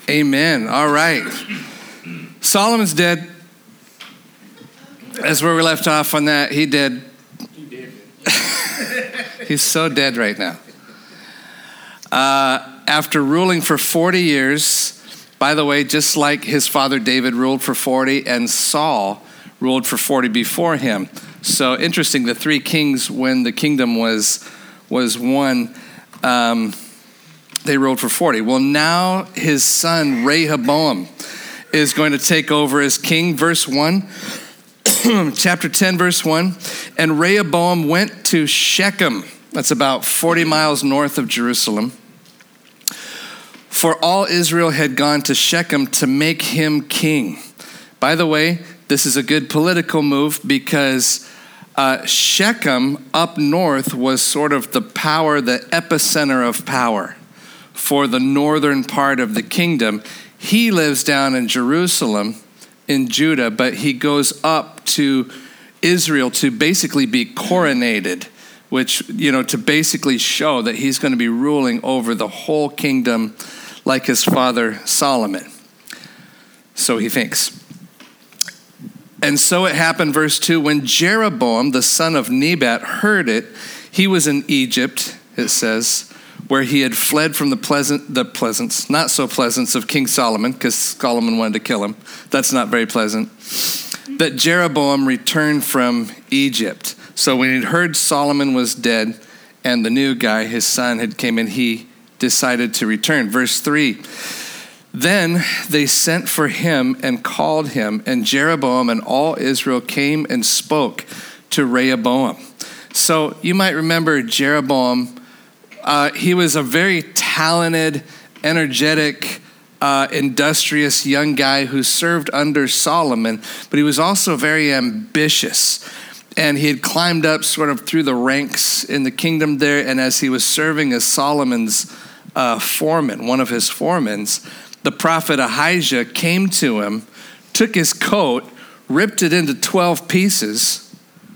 Amen. All right. Solomon's dead. That's where we left off on that. He did. He's so dead right now. After ruling for 40 years, by the way, just like his father David ruled for 40 and Saul ruled for 40 before him. So interesting, the three kings, when the kingdom was one, they ruled for 40. Well, now his son Rehoboam is going to take over as king. Verse 1, chapter 10, verse 1. And Rehoboam went to Shechem. That's about 40 miles north of Jerusalem. For all Israel had gone to Shechem to make him king. By the way, this is a good political move because Shechem up north was sort of the power, the epicenter of power for the northern part of the kingdom. He lives down in Jerusalem, in Judah, but he goes up to Israel to basically be coronated, which, to basically show that he's going to be ruling over the whole kingdom like his father Solomon. So he thinks. And so it happened, verse 2, when Jeroboam, the son of Nebat, heard it, he was in Egypt, it says, where he had fled from the pleasance, not so pleasance of King Solomon, because Solomon wanted to kill him. That's not very pleasant. That Jeroboam returned from Egypt. So when he'd heard Solomon was dead and the new guy, his son, had came in, he decided to return. Verse 3, then they sent for him and called him, and Jeroboam and all Israel came and spoke to Rehoboam. So you might remember Jeroboam. He was a very talented, energetic, industrious young guy who served under Solomon, but he was also very ambitious. And he had climbed up sort of through the ranks in the kingdom there, and as he was serving as Solomon's foreman, one of his foremans, the prophet Ahijah came to him, took his coat, ripped it into 12 pieces.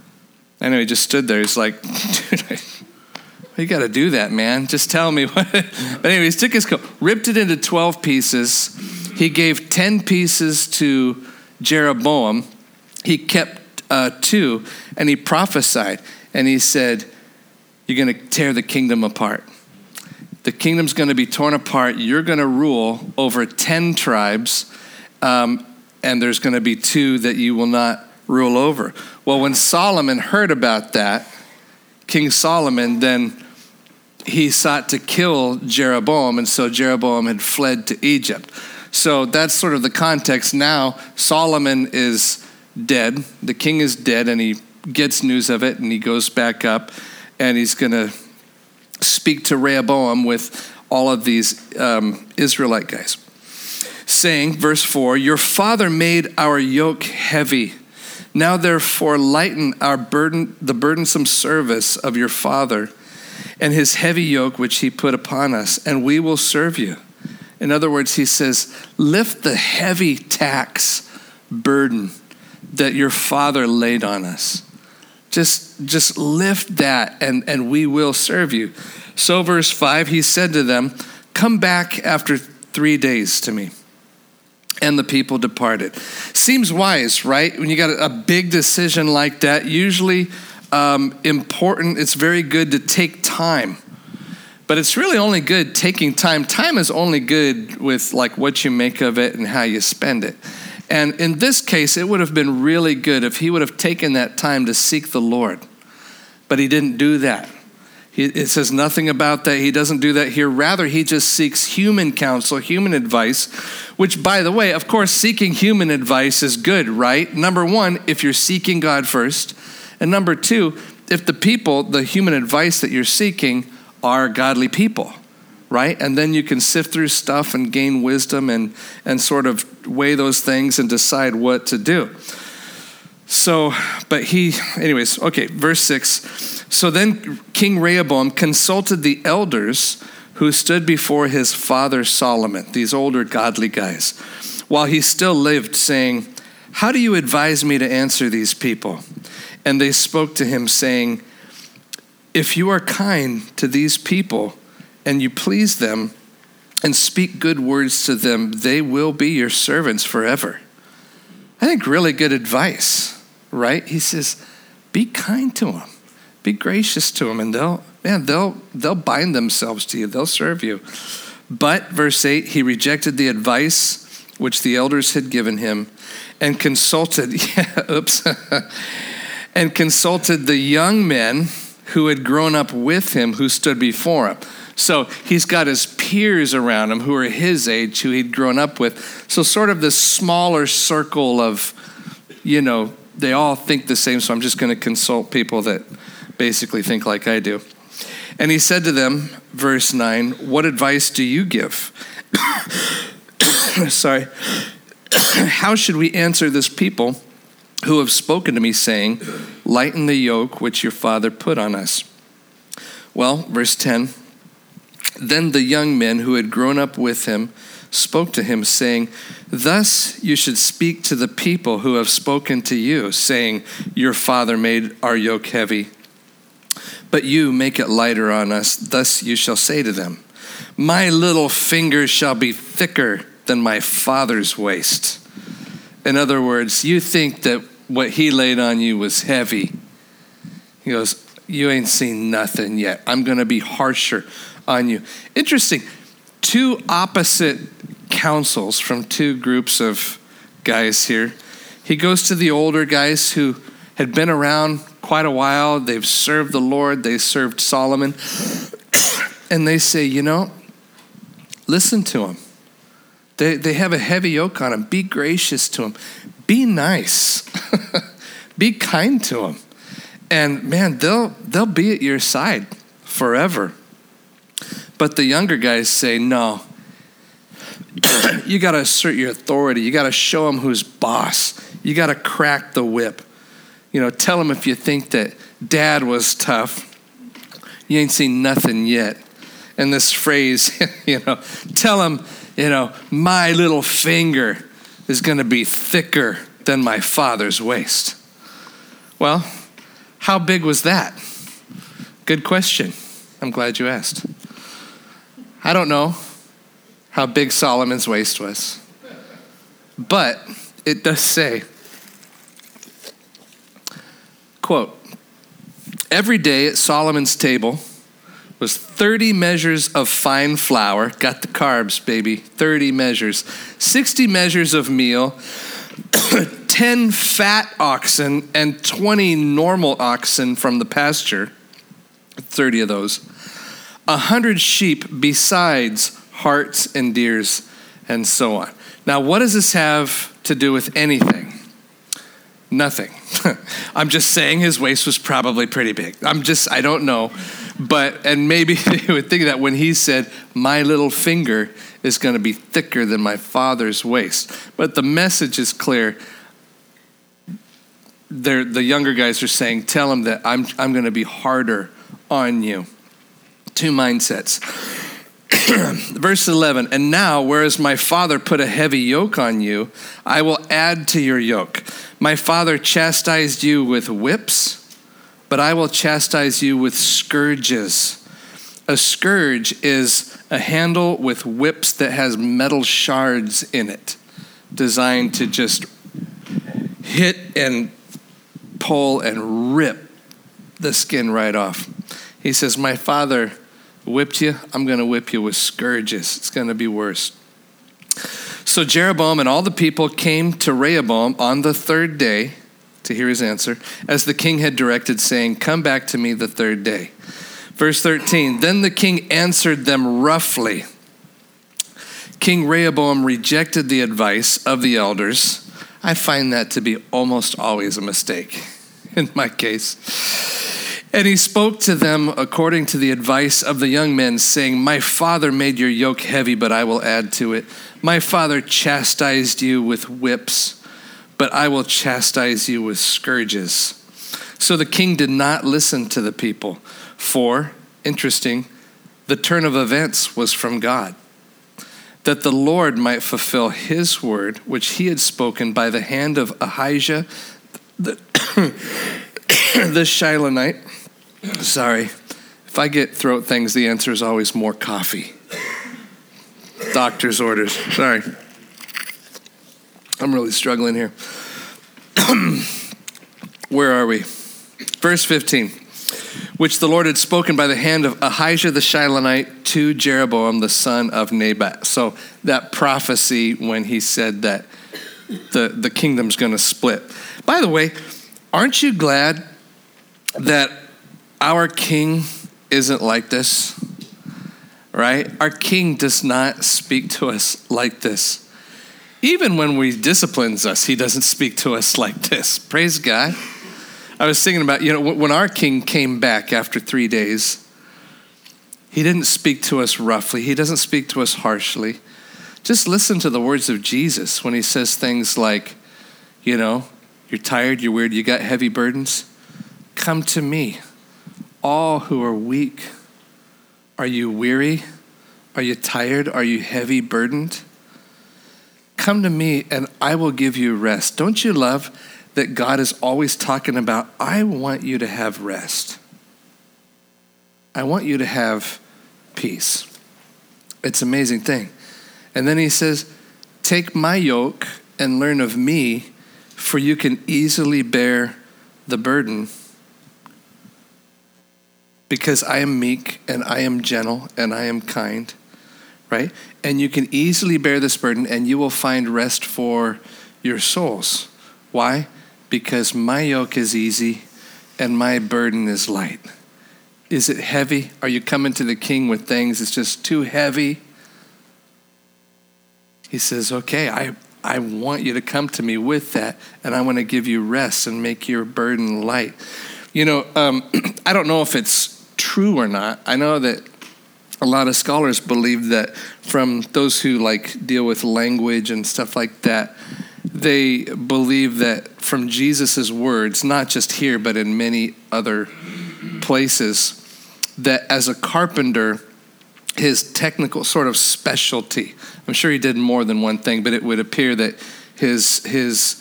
I know he just stood there. He's like, dude, you got to do that, man. Just tell me what. But anyways, took his coat, ripped it into 12 pieces. He gave 10 pieces to Jeroboam. He kept 2, and he prophesied. And he said, you're going to tear the kingdom apart. The kingdom's going to be torn apart. You're going to rule over 10 tribes, and there's going to be 2 that you will not rule over. Well, when Solomon heard about that, King Solomon, then he sought to kill Jeroboam, and so Jeroboam had fled to Egypt. So that's sort of the context. Now Solomon is dead. The king is dead, and he gets news of it, and he goes back up, and he's going to speak to Rehoboam with all of these Israelite guys, saying, verse 4, your father made our yoke heavy. Now therefore lighten our burden, the burdensome service of your father and his heavy yoke which he put upon us, and we will serve you. In other words, he says, lift the heavy tax burden that your father laid on us. Just lift that and we will serve you. So verse 5, he said to them, come back after 3 days to me. And the people departed. Seems wise, right? When you got a big decision like that, usually important, it's very good to take time. But it's really only good taking time. Time is only good with like what you make of it and how you spend it. And in this case, it would have been really good if he would have taken that time to seek the Lord. But he didn't do that. It says nothing about that. He doesn't do that here. Rather, he just seeks human counsel, human advice, which, by the way, of course, seeking human advice is good, right? Number one, if you're seeking God first. And number two, if the human advice that you're seeking are godly people, right? And then you can sift through stuff and gain wisdom and sort of weigh those things and decide what to do. So, anyways, okay, verse 6. So then King Rehoboam consulted the elders who stood before his father Solomon, these older godly guys, while he still lived, saying, how do you advise me to answer these people? And they spoke to him, saying, if you are kind to these people and you please them, and speak good words to them. They will be your servants forever. I think really good advice, right? He says, be kind to them. Be gracious to them, and they'll bind themselves to you. They'll serve you. But, verse 8, he rejected the advice which the elders had given him and consulted, and consulted the young men who had grown up with him, who stood before him. So he's got his peers around him who are his age, who he'd grown up with. So sort of this smaller circle of, they all think the same, so I'm just going to consult people that basically think like I do. And he said to them, verse 9, what advice do you give? Sorry. How should we answer this people who have spoken to me, saying, lighten the yoke which your father put on us? Well, verse 10, then the young men who had grown up with him spoke to him, saying, thus you should speak to the people who have spoken to you, saying, your father made our yoke heavy, but you make it lighter on us. Thus you shall say to them, my little finger shall be thicker than my father's waist. In other words, you think that what he laid on you was heavy. He goes, you ain't seen nothing yet. I'm going to be harsher on you. Interesting. Two opposite counsels from two groups of guys here. He goes to the older guys who had been around quite a while. They've served the Lord. They served Solomon. And they say, listen to him. They have a heavy yoke on him. Be gracious to him. Be nice. Be kind to him. And man, they'll be at your side forever. But the younger guys say, no. You got to assert your authority. You got to show him who's boss. You got to crack the whip. Tell him if you think that dad was tough, you ain't seen nothing yet. And this phrase, tell him, my little finger is going to be thicker than my father's waist. Well, how big was that? Good question. I'm glad you asked. I don't know how big Solomon's waist was, but it does say, quote, every day at Solomon's table was 30 measures of fine flour, got the carbs, baby, 30 measures, 60 measures of meal, 10 fat oxen and 20 normal oxen from the pasture, 30 of those, 100 sheep besides harts and deers, and so on. Now, what does this have to do with anything? Nothing. I'm just saying his waist was probably pretty big. I don't know. And maybe they would think that when he said, my little finger is going to be thicker than my father's waist. But the message is clear. The younger guys are saying, tell him that I'm going to be harder on you. Two mindsets. Verse 11, and now, whereas my father put a heavy yoke on you, I will add to your yoke. My father chastised you with whips, but I will chastise you with scourges. A scourge is a handle with whips that has metal shards in it, designed to just hit and pull and rip the skin right off. He says, my father whipped you, I'm going to whip you with scourges. It's going to be worse. So Jeroboam and all the people came to Rehoboam on the third day to hear his answer, as the king had directed, saying, come back to me the third day. Verse 13, then the king answered them roughly. King Rehoboam rejected the advice of the elders. I find that to be almost always a mistake in my case. And he spoke to them according to the advice of the young men, saying, my father made your yoke heavy, but I will add to it. My father chastised you with whips, but I will chastise you with scourges. So the king did not listen to the people, for, interesting, the turn of events was from God, that the Lord might fulfill his word, which he had spoken by the hand of Ahijah the Shilonite. Sorry, if I get throat things, the answer is always more coffee. doctor's orders. Sorry. I'm really struggling here. Where are we? Verse 15. Which the Lord had spoken by the hand of Ahijah the Shilonite to Jeroboam the son of Nebat. So that prophecy when he said that the kingdom's going to split. By the way, aren't you glad that our king isn't like this? Right? Our king does not speak to us like this. Even when he disciplines us, he doesn't speak to us like this. Praise God. I was thinking about, when our king came back after 3 days, he didn't speak to us roughly. He doesn't speak to us harshly. Just listen to the words of Jesus when he says things like, you're tired, you're weird, you got heavy burdens. Come to me, all who are weak. Are you weary? Are you tired? Are you heavy burdened? Come to me and I will give you rest. Don't you love that God is always talking about, I want you to have rest. I want you to have peace. It's an amazing thing. And then he says, take my yoke and learn of me, for you can easily bear the burden. Because I am meek and I am gentle and I am kind, right? And you can easily bear this burden and you will find rest for your souls. Why? Because my yoke is easy and my burden is light. Is it heavy? Are you coming to the king with things that's just too heavy? He says, okay, I want you to come to me with that, and I want to give you rest and make your burden light. I don't know if it's true or not. I know that a lot of scholars believe that from those who deal with language and stuff like that, they believe that from Jesus' words, not just here, but in many other places, that as a carpenter, his technical sort of specialty, I'm sure he did more than one thing, but it would appear that his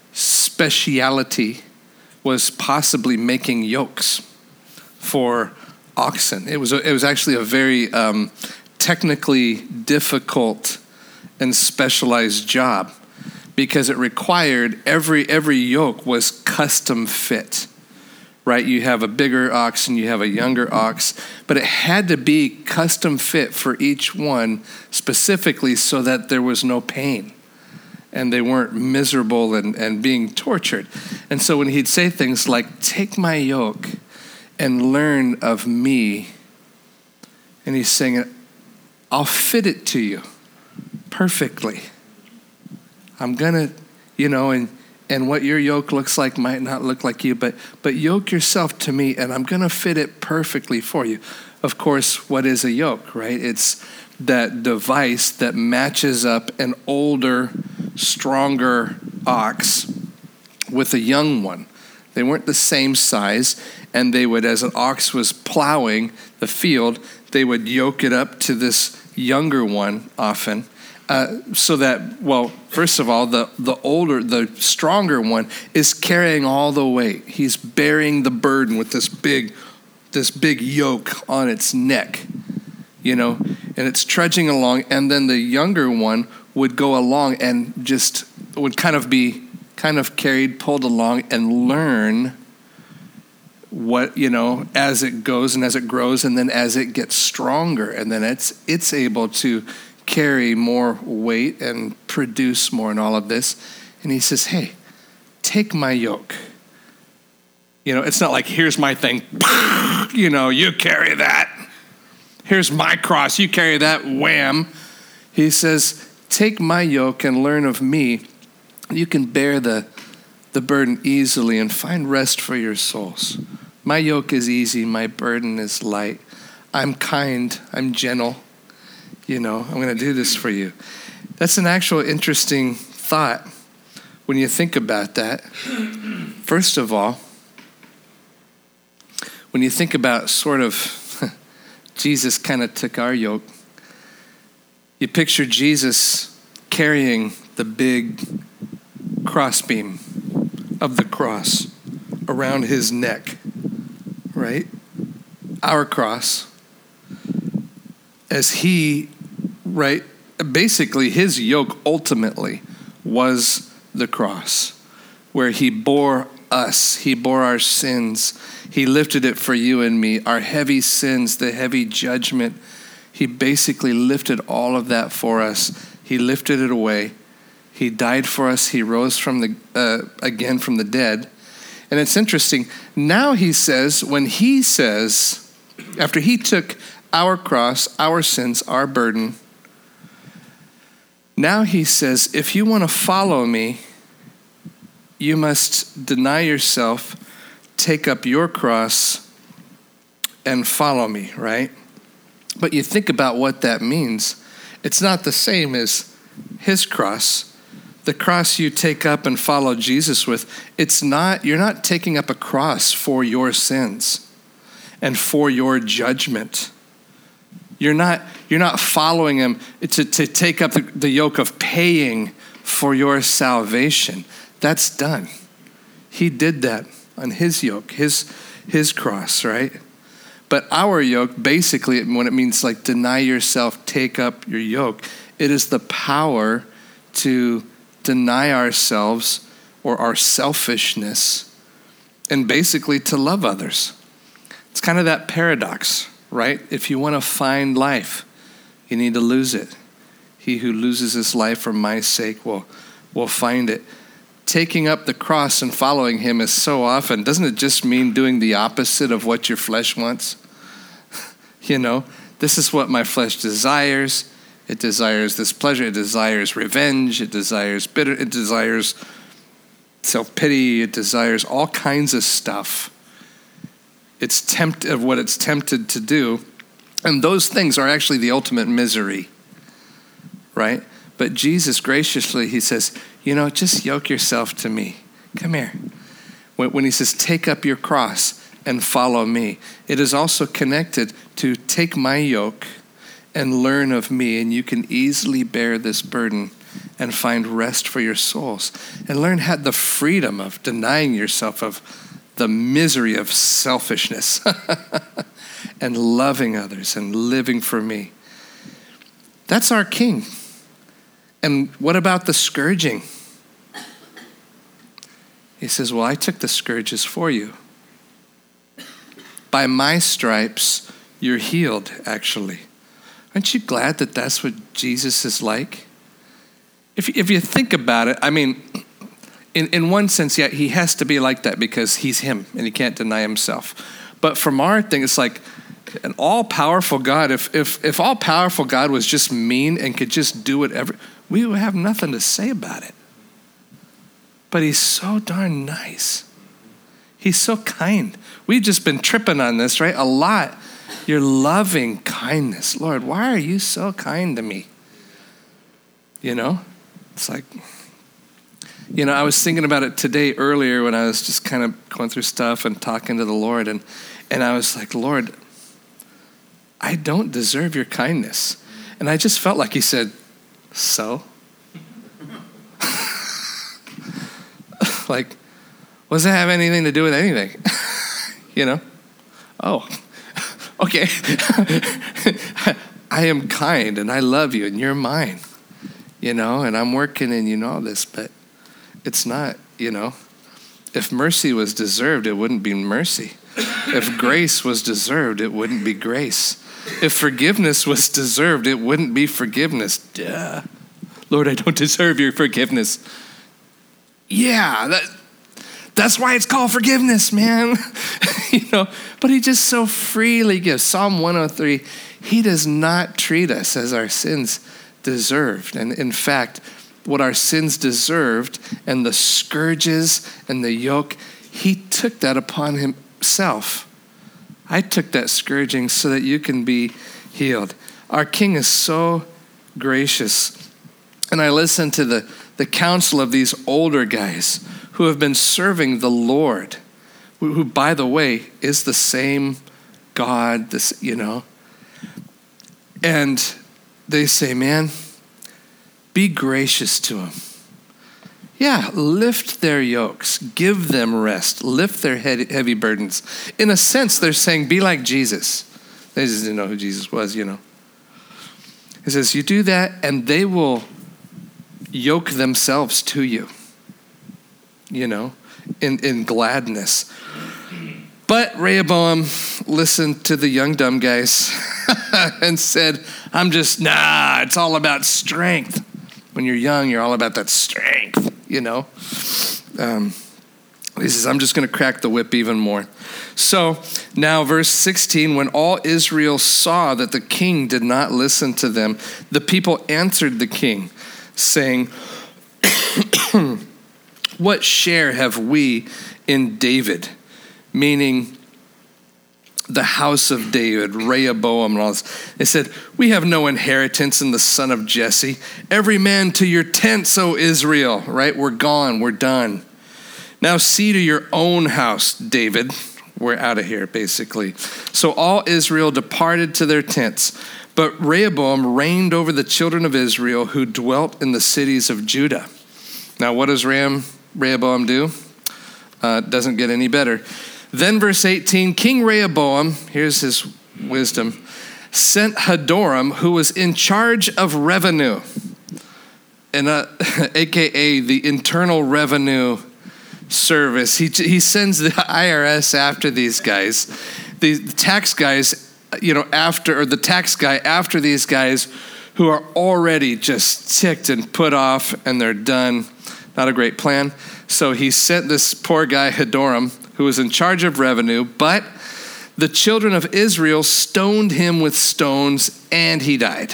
speciality was possibly making yokes for oxen. It was actually a very technically difficult and specialized job, because it required every yoke was custom fit, right? You have a bigger ox and you have a younger ox, but it had to be custom fit for each one specifically so that there was no pain and they weren't miserable and being tortured. And so when he'd say things like, take my yoke and learn of me, and he's saying, I'll fit it to you perfectly. I'm going to, and what your yoke looks like might not look like you, but yoke yourself to me, and I'm going to fit it perfectly for you. Of course, what is a yoke, right? It's that device that matches up an older, stronger ox with a young one. They weren't the same size, and they would, as an ox was plowing the field, they would yoke it up to this younger one often. So that, first of all, the stronger one is carrying all the weight. He's bearing the burden with this big yoke on its neck, and it's trudging along. And then the younger one would go along and just would kind of carried, pulled along, and learn what, as it goes and as it grows, and then as it gets stronger, and then it's able to carry more weight and produce more and all of this. And he says, hey, take my yoke. It's not like, here's my thing, you carry that. Here's my cross, you carry that, wham. He says, take my yoke and learn of me. You can bear the burden easily and find rest for your souls. My yoke is easy, my burden is light. I'm kind, I'm gentle. I'm going to do this for you. That's an actual interesting thought when you think about that. First of all, when you think about sort of Jesus kind of took our yoke, you picture Jesus carrying the big crossbeam of the cross around his neck, right? Our cross. As he, right, basically his yoke ultimately was the cross, where he bore us. He bore our sins. He lifted it for you and me. Our heavy sins, the heavy judgment. He basically lifted all of that for us. He lifted it away. He died for us. He rose again from the dead. And it's interesting. Now he says, when he says, after he took our cross, our sins, our burden, now he says, if you want to follow me, you must deny yourself, take up your cross, and follow me, right? But you think about what that means. It's not the same as his cross. The cross you take up and follow Jesus with, you're not taking up a cross for your sins and for your judgment. You're not following him to take up the yoke of paying for your salvation. That's done. He did that on his yoke, his cross, right? But our yoke, basically, when it means like deny yourself, take up your yoke, it is the power to deny ourselves or our selfishness and basically to love others. It's kind of that paradox, right? If you want to find life, you need to lose it. He who loses his life for my sake will find it. Taking up the cross and following him is so often, doesn't it just mean doing the opposite of what your flesh wants? This is what my flesh desires. It desires this pleasure. It desires revenge. It desires it desires self-pity. It desires all kinds of stuff. It's tempted of what it's tempted to do. And those things are actually the ultimate misery, right? But Jesus graciously, he says, just yoke yourself to me. Come here. When he says, take up your cross and follow me, it is also connected to take my yoke and learn of me, and you can easily bear this burden and find rest for your souls and learn the freedom of denying yourself of the misery of selfishness and loving others and living for me. That's our King. And what about the scourging? He says, well, I took the scourges for you. By my stripes, you're healed, actually. Aren't you glad that that's what Jesus is like? If you think about it, I mean, in one sense, yeah, he has to be like that because he's him and he can't deny himself. But from our thing, it's like an all-powerful God. If all-powerful God was just mean and could just do whatever, we would have nothing to say about it. But he's so darn nice. He's so kind. We've just been tripping on this, right? A lot. Your loving kindness. Lord, why are you so kind to me? It's like, I was thinking about it today earlier when I was just kind of going through stuff and talking to the Lord. And I was like, Lord, I don't deserve your kindness. And I just felt like he said, so? Like, what does that have anything to do with anything? Oh, okay. I am kind and I love you and you're mine, and I'm working and you know this, but it's not, if mercy was deserved, it wouldn't be mercy. If grace was deserved, it wouldn't be grace. If forgiveness was deserved, it wouldn't be forgiveness. Duh. Lord, I don't deserve your forgiveness. Yeah, that's why it's called forgiveness, man. But he just so freely gives. Psalm 103, he does not treat us as our sins deserved. And in fact, what our sins deserved and the scourges and the yoke, he took that upon himself. I took that scourging so that you can be healed. Our King is so gracious. And I listened to the counsel of these older guys who have been serving the Lord, who, by the way, is the same God, And they say, man, be gracious to them. Yeah, lift their yokes, give them rest, lift their heavy burdens. In a sense, they're saying, be like Jesus. They just didn't know who Jesus was, He says, you do that and they will yoke themselves to you, in gladness. But Rehoboam listened to the young dumb guys and said, it's all about strength. When you're young, you're all about that strength, He says, I'm just going to crack the whip even more. So now verse 16, when all Israel saw that the king did not listen to them, the people answered the king, saying, what share have we in David? Meaning the house of David, Rehoboam and all this. They said, we have no inheritance in the son of Jesse. Every man to your tents, O Israel, right? We're gone, we're done. Now see to your own house, David. We're out of here, basically. So all Israel departed to their tents, but Rehoboam reigned over the children of Israel who dwelt in the cities of Judah. Now what does Rehoboam do? Doesn't get any better. Then verse 18, King Rehoboam, here's his wisdom, sent Hadoram, who was in charge of revenue, and AKA the Internal Revenue Service. He sends the IRS after these guys, the tax guys, the tax guy after these guys who are already just ticked and put off and they're done. Not a great plan. So he sent this poor guy Hadoram, who was in charge of revenue, but the children of Israel stoned him with stones and he died.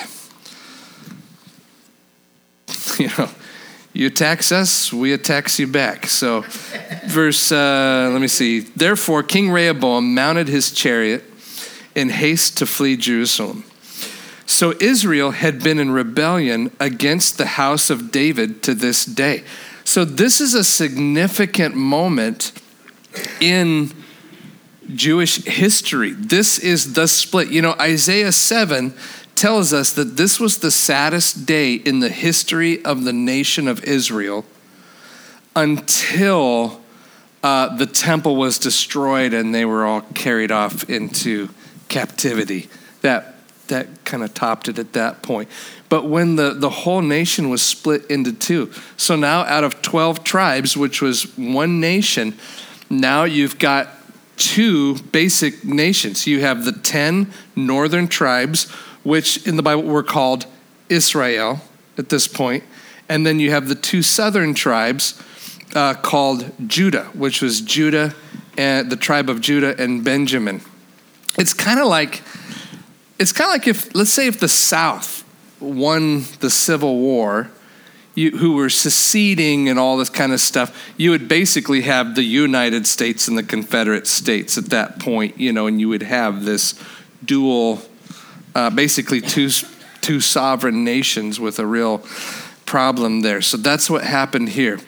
You tax us, we tax you back. So verse, Therefore, King Rehoboam mounted his chariot in haste to flee Jerusalem. So Israel had been in rebellion against the house of David to this day. So this is a significant moment in Jewish history. This is the split. Isaiah 7 tells us that this was the saddest day in the history of the nation of Israel until the temple was destroyed and they were all carried off into captivity. That kind of topped it at that point. But when the whole nation was split into two, so now out of 12 tribes, which was one nation, now you've got two basic nations. You have the 10 northern tribes, which in the Bible were called Israel at this point. And then you have the two southern tribes called Judah, which was Judah and the tribe of Judah and Benjamin. It's kind of like if, let's say if the South won the Civil War, who were seceding and all this kind of stuff, you would basically have the United States and the Confederate States at that point, and you would have this dual, basically two sovereign nations with a real problem there. So that's what happened here.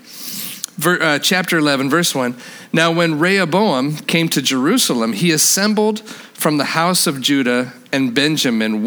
Chapter 11, verse 1. Now when Rehoboam came to Jerusalem, he assembled from the house of Judah and Benjamin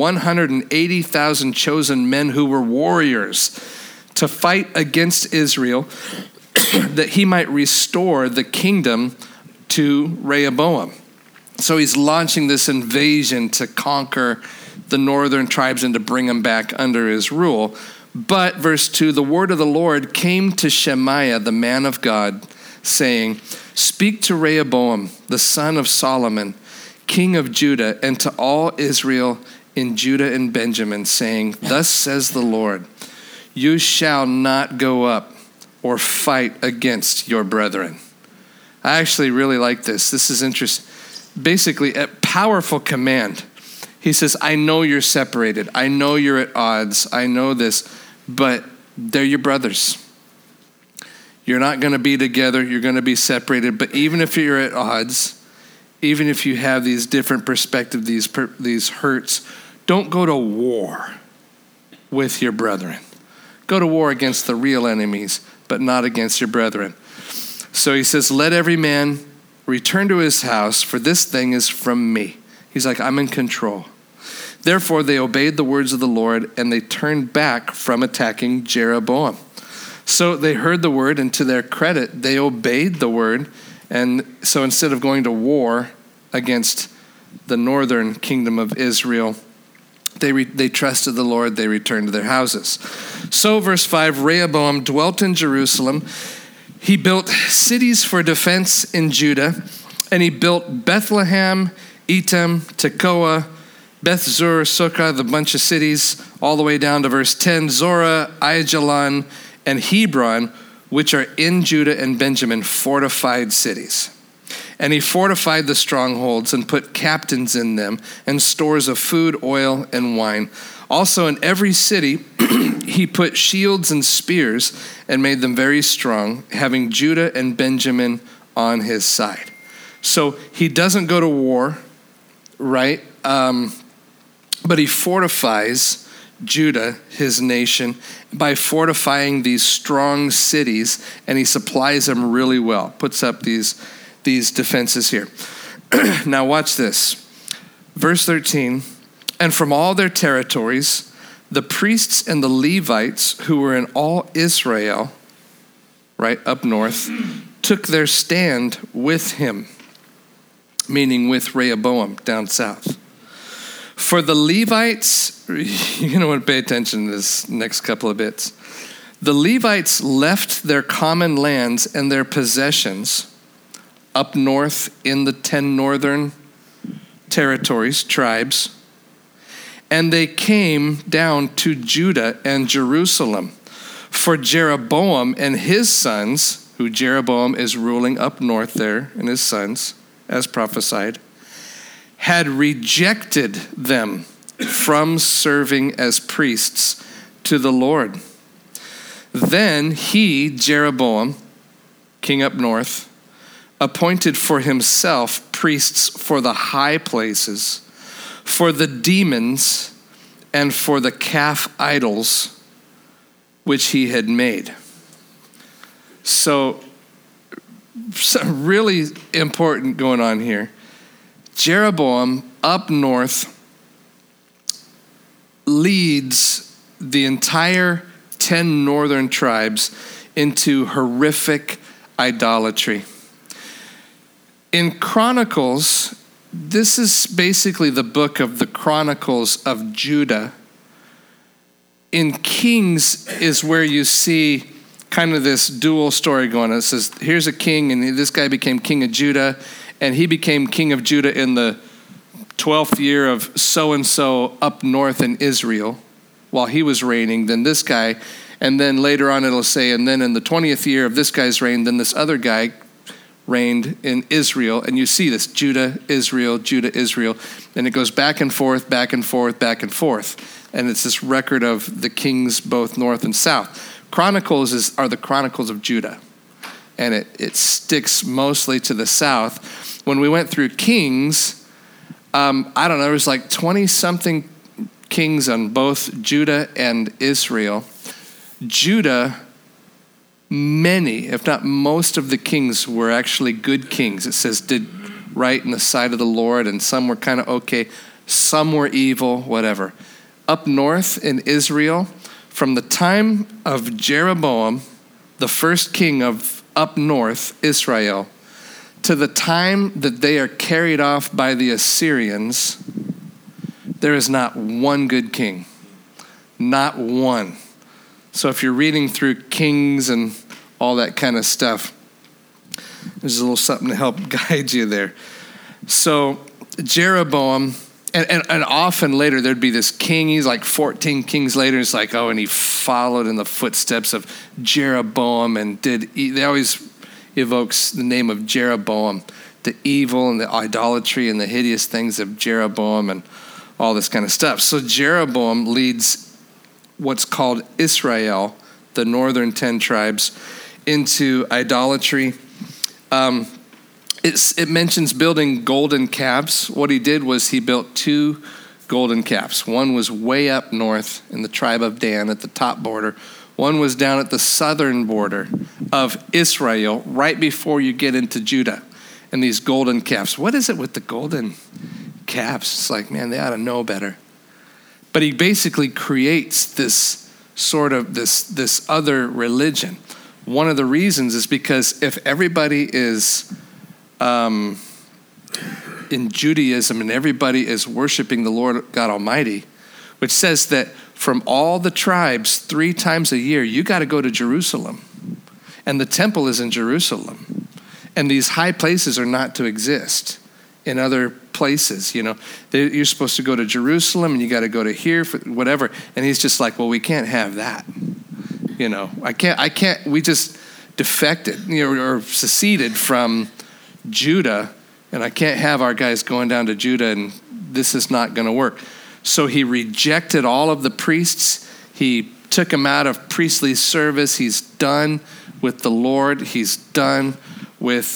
180,000 chosen men who were warriors to fight against Israel, that he might restore the kingdom to Rehoboam. So he's launching this invasion to conquer the northern tribes and to bring them back under his rule. But, verse 2, the word of the Lord came to Shemaiah, the man of God, saying, Speak to Rehoboam, the son of Solomon, king of Judah, and to all Israel in Judah and Benjamin, saying, Thus says the Lord, you shall not go up or fight against your brethren. I actually really like this. This is interesting. Basically, a powerful command. He says, I know you're separated. I know you're at odds. I know this, but they're your brothers. You're not going to be together. You're going to be separated. But even if you're at odds, even if you have these different perspectives, these hurts, don't go to war with your brethren. Go to war against the real enemies, but not against your brethren. So he says, let every man return to his house, for this thing is from me. He's like, I'm in control. Therefore, they obeyed the words of the Lord, and they turned back from attacking Jeroboam. So they heard the word, and to their credit, they obeyed the word. And so instead of going to war against the northern kingdom of Israel They trusted the Lord. They returned to their houses. So, verse 5, Rehoboam dwelt in Jerusalem. He built cities for defense in Judah, and he built Bethlehem, Etam, Tekoa, Beth Zur, Sukkah, the bunch of cities, all the way down to verse 10, Zorah, Aijalon, and Hebron, which are in Judah and Benjamin, fortified cities. And he fortified the strongholds and put captains in them and stores of food, oil, and wine. Also in every city he put shields and spears and made them very strong, having Judah and Benjamin on his side. So he doesn't go to war, right? But he fortifies Judah, his nation, by fortifying these strong cities, and he supplies them really well. Puts up these defenses here. Now watch this. Verse 13, and from all their territories, the priests and the Levites who were in all Israel, right up north, took their stand with him, meaning with Rehoboam down south. For the Levites, you're going to want to pay attention to this next couple of bits. The Levites left their common lands and their possessions up north in the 10 northern territories, tribes, and they came down to Judah and Jerusalem. For Jeroboam and his sons, who Jeroboam is ruling up north there, and his sons, as prophesied, had rejected them from serving as priests to the Lord. Then he, Jeroboam, king up north, appointed for himself priests for the high places, for the demons, and for the calf idols which he had made. So really important going on here. Jeroboam up north leads the entire 10 northern tribes into horrific idolatry. In Chronicles, this is basically the book of the Chronicles of Judah. In Kings is where you see kind of this dual story going on. It says, here's a king, and this guy became king of Judah, and he became king of Judah in the 12th year of so-and-so up north in Israel while he was reigning. Then this guy, and then later on it'll say, and then in the 20th year of this guy's reign, then this other guy reigned in Israel. And you see this, Judah, Israel, and it goes back and forth, back and forth, back and forth. And it's this record of the kings both north and south. Chronicles are the Chronicles of Judah. And it sticks mostly to the south. When we went through Kings, I don't know, there was like 20-something kings on both Judah and Israel. Judah, many, if not most of the kings were actually good kings. It says did right in the sight of the Lord, and some were kind of okay, some were evil, whatever. Up north in Israel, from the time of Jeroboam, the first king of up north, Israel, to the time that they are carried off by the Assyrians, there is not one good king. Not one. So if you're reading through Kings and all that kind of stuff, there's a little something to help guide you there. So Jeroboam, and often later there'd be this king, he's like 14 kings later, it's like, oh, and he followed in the footsteps of Jeroboam and they always evokes the name of Jeroboam, the evil and the idolatry and the hideous things of Jeroboam and all this kind of stuff. So Jeroboam leads what's called Israel, the northern 10 tribes, into idolatry. It mentions building golden calves. What he did was he built 2 golden calves. One was way up north in the tribe of Dan at the top border. One was down at the southern border of Israel, right before you get into Judah. And these golden calves. What is it with the golden calves? It's like, man, they ought to know better. But he basically creates this sort of this other religion. One of the reasons is because if everybody is in Judaism and everybody is worshiping the Lord God Almighty, which says that from all the tribes, 3 times a year, you got to go to Jerusalem. And the temple is in Jerusalem. And these high places are not to exist in other places. You're supposed to go to Jerusalem and you got to go to here for whatever. And he's just like, well, we can't have that. I can't, we just defected, or seceded from Judah, and I can't have our guys going down to Judah, and this is not going to work. So he rejected all of the priests. He took them out of priestly service. He's done with the Lord. He's done with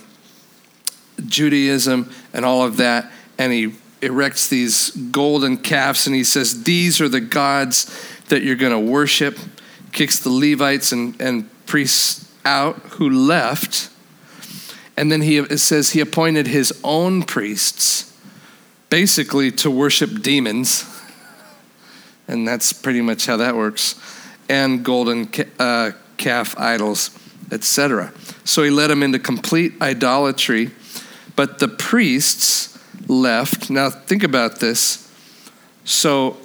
Judaism and all of that. And he erects these golden calves, and he says, these are the gods that you're going to worship. Kicks the Levites and priests out who left. And then it says he appointed his own priests, basically to worship demons. And that's pretty much how that works. And golden calf idols, etc. So he led them into complete idolatry. But the priests left. Now think about this. So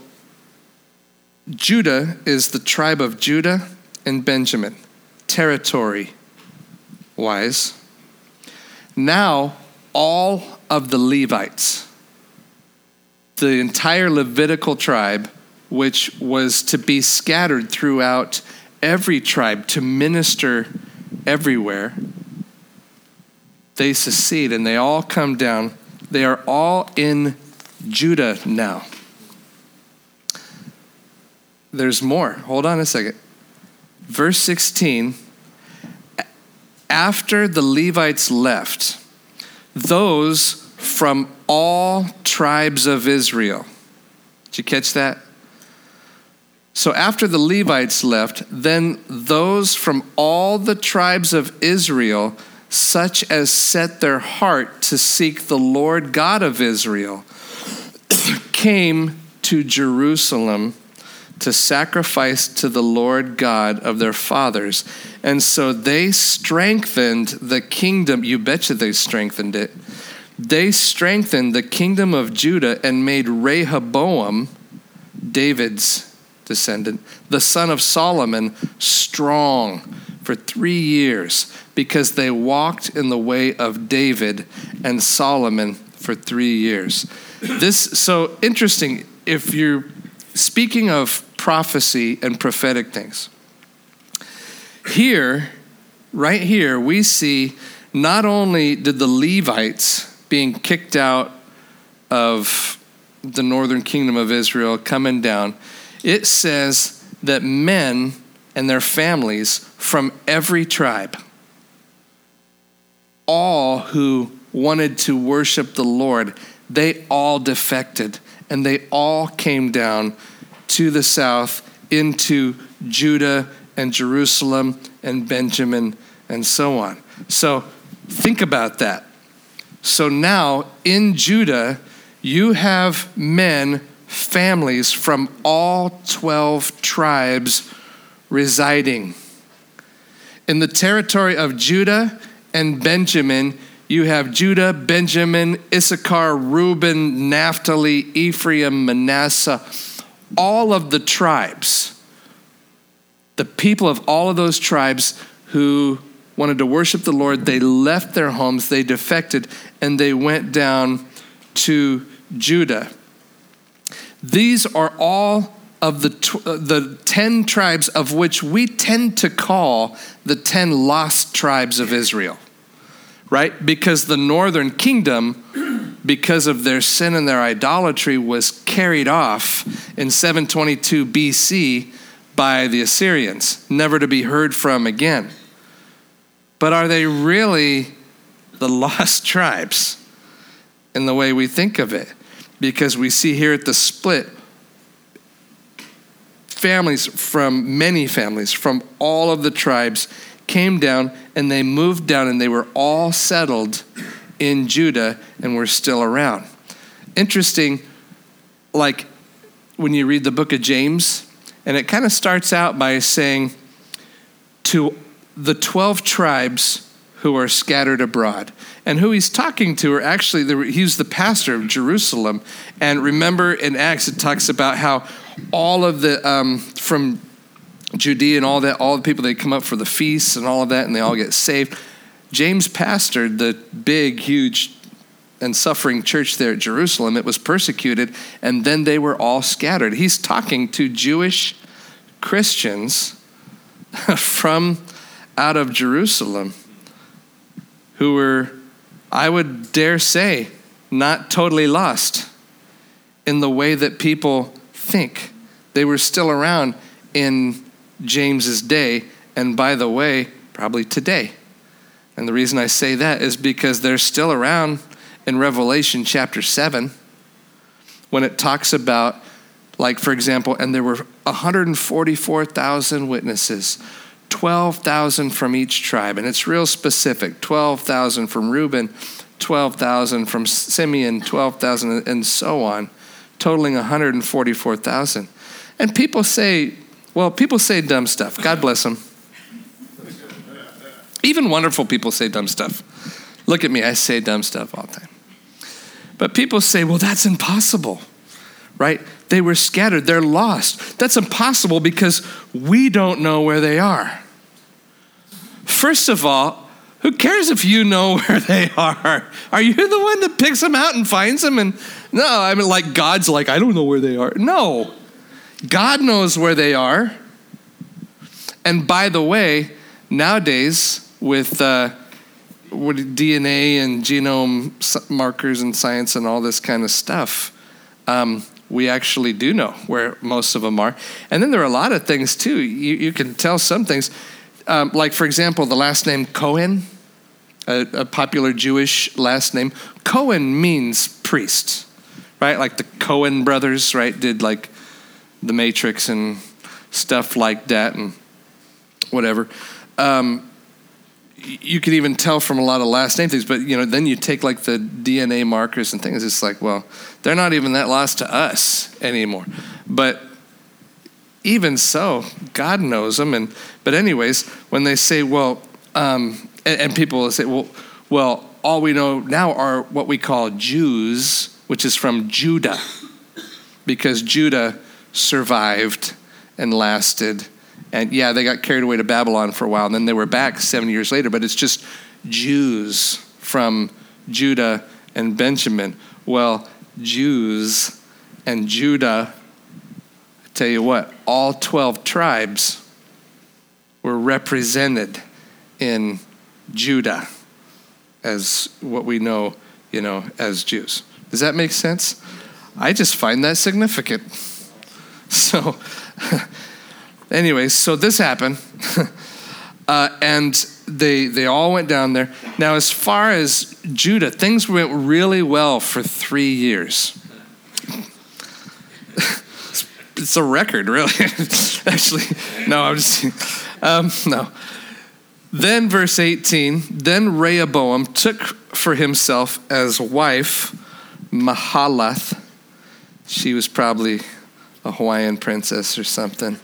Judah is the tribe of Judah and Benjamin, territory-wise. Now, all of the Levites, the entire Levitical tribe, which was to be scattered throughout every tribe to minister everywhere, they secede and they all come down. They are all in Judah now. There's more. Hold on a second. Verse 16, after the Levites left, those from all tribes of Israel. Did you catch that? So after the Levites left, then those from all the tribes of Israel, such as set their heart to seek the Lord God of Israel, came to Jerusalem to sacrifice to the Lord God of their fathers. And so they strengthened the kingdom. You betcha they strengthened it. They strengthened the kingdom of Judah and made Rehoboam, David's descendant, the son of Solomon, strong for 3 years, because they walked in the way of David and Solomon for 3 years. So interesting, if you're speaking of prophecy and prophetic things, right here, we see not only did the Levites being kicked out of the northern kingdom of Israel coming down, it says that men and their families from every tribe, all who wanted to worship the Lord, they all defected and they all came down to the south into Judah and Jerusalem and Benjamin and so on. So think about that. So now in Judah, you have men, families from all 12 tribes residing. In the territory of Judah and Benjamin, you have Judah, Benjamin, Issachar, Reuben, Naphtali, Ephraim, Manasseh, all of the tribes. The people of all of those tribes who wanted to worship the Lord, they left their homes, they defected, and they went down to Judah. These are all of the 10 tribes of which we tend to call the 10 lost tribes of Israel, right? Because the northern kingdom, because of their sin and their idolatry, was carried off in 722 BC by the Assyrians, never to be heard from again. But are they really the lost tribes in the way we think of it? Because we see here at the split, many families from all of the tribes came down, and they moved down, and they were all settled in Judah and were still around. Interesting, like when you read the book of James, and it kind of starts out by saying to the 12 tribes who are scattered abroad. And who he's talking to are actually, he's the pastor of Jerusalem. And remember in Acts, it talks about how all of the, from Judea and all the people, they come up for the feasts and all of that, and they all get saved. James pastored the big, huge, and suffering church there at Jerusalem. It was persecuted, and then they were all scattered. He's talking to Jewish Christians from out of Jerusalem who were, I would dare say, not totally lost in the way that people think. They were still around in James's day, and by the way, probably today. And the reason I say that is because they're still around in Revelation chapter 7 when it talks about, like, for example, and there were 144,000 witnesses, 12,000 from each tribe, and it's real specific, 12,000 from Reuben, 12,000 from Simeon, 12,000, and so on, totaling 144,000. And people say dumb stuff. God bless them. Even wonderful people say dumb stuff. Look at me, I say dumb stuff all the time. But people say, well, that's impossible, right? They were scattered, they're lost. That's impossible because we don't know where they are. First of all, who cares if you know where they are? Are you the one that picks them out and finds them? And no, I mean, like God's like, I don't know where they are. No, God knows where they are. And by the way, nowadays with DNA and genome markers and science and all this kind of stuff, we actually do know where most of them are. And then there are a lot of things too. You can tell some things. Like, for example, the last name Cohen, a popular Jewish last name. Cohen means priest, right? Like the Cohen brothers, right, did like The Matrix and stuff like that and whatever. You can even tell from a lot of last name things, but then you take like the DNA markers and things. It's like, well, they're not even that lost to us anymore. But even so, God knows them. But anyways, when they say, well, and people will say, well, all we know now are what we call Jews, which is from Judah, because Judah survived and lasted. And yeah, they got carried away to Babylon for a while, and then they were back 70 years later, but it's just Jews from Judah and Benjamin. Well, Jews and Judah, I tell you what, all 12 tribes were represented in Judah as what we know, as Jews. Does that make sense? I just find that significant. So... Anyways, so this happened, and they all went down there. Now, as far as Judah, things went really well for 3 years. It's a record, really. Actually, no, I'm just no. Then, verse 18, then Rehoboam took for himself as wife Mahalath. She was probably a Hawaiian princess or something.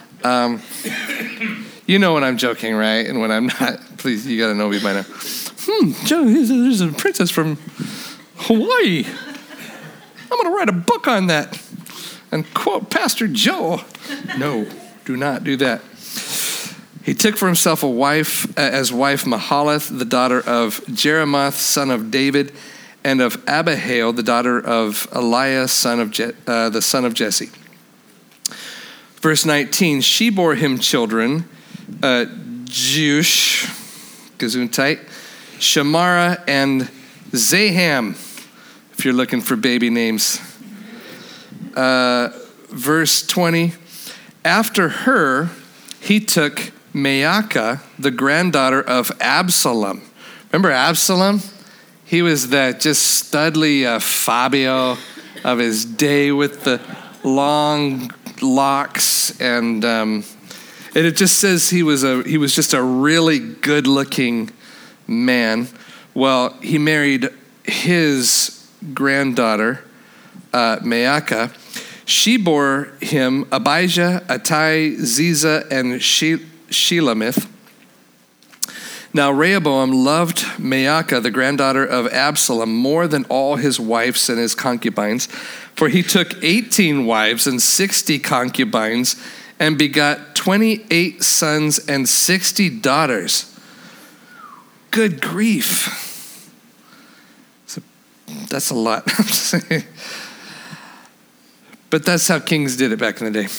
You know when I'm joking, right? And when I'm not, please, you got to know me by now. Joe, there's a princess from Hawaii. I'm going to write a book on that and quote Pastor Joe. No, do not do that. He took for himself a wife, as wife Mahalath, the daughter of Jeremoth, son of David, and of Abihail, the daughter of Eliah, the son of Jesse. Verse 19, she bore him children, Jeush, Gesundheit, Shamara, and Zaham, if you're looking for baby names. Verse 20, after her, he took Maacah, the granddaughter of Absalom. Remember Absalom? He was that just studly Fabio of his day with the long locks, and it just says he was just a really good-looking man. Well, he married his granddaughter, Maacah. She bore him Abijah, Attai, Ziza, and Shelamith. Now Rehoboam loved Maacah, the granddaughter of Absalom, more than all his wives and his concubines, for he took 18 wives and 60 concubines and begot 28 sons and 60 daughters. Good grief. That's a lot. But that's how kings did it back in the day.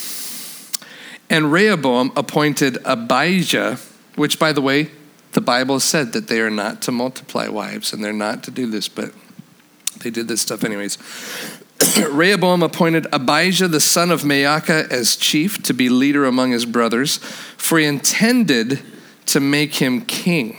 And Rehoboam appointed Abijah, which, by the way, the Bible said that they are not to multiply wives and they're not to do this, but they did this stuff anyways. Rehoboam appointed Abijah, the son of Maacah, as chief to be leader among his brothers, for he intended to make him king.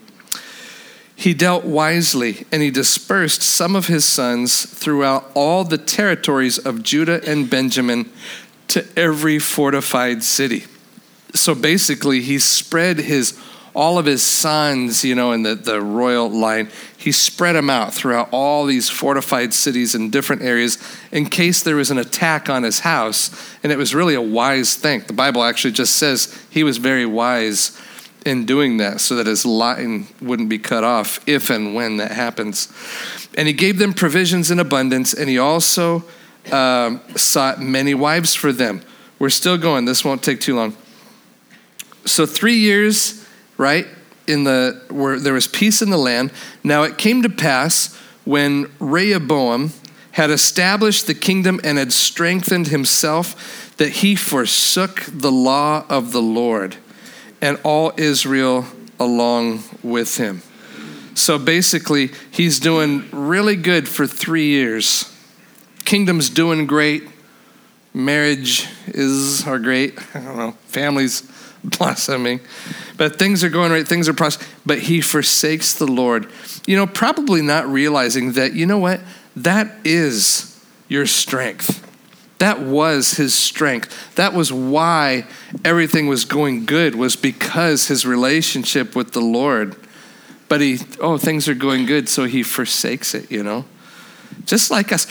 He dealt wisely, and he dispersed some of his sons throughout all the territories of Judah and Benjamin to every fortified city. So basically, he spread all of his sons, in the royal line, he spread them out throughout all these fortified cities in different areas in case there was an attack on his house. And it was really a wise thing. The Bible actually just says he was very wise in doing that so that his line wouldn't be cut off if and when that happens. And he gave them provisions in abundance, and he also sought many wives for them. We're still going. This won't take too long. So 3 years, right, where there was peace in the land. Now it came to pass when Rehoboam had established the kingdom and had strengthened himself that he forsook the law of the Lord and all Israel along with him. So basically, he's doing really good for 3 years. Kingdom's doing great. Marriage are great. I don't know. Families blossoming. But things are going right. Things are prospering. But he forsakes the Lord. Probably not realizing that, what? That is your strength. That was his strength. That was why everything was going good, was because his relationship with the Lord. But things are going good, so he forsakes it, Just like us.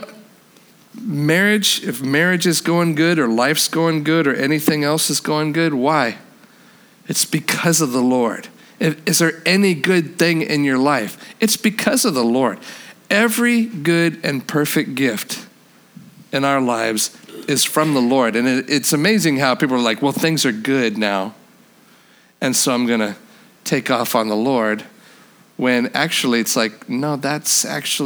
Marriage, if marriage is going good or life's going good or anything else is going good, why? It's because of the Lord. Is there any good thing in your life? It's because of the Lord. Every good and perfect gift in our lives is from the Lord. And it's amazing how people are like, well, things are good now, and so I'm going to take off on the Lord, when actually it's like, no, that's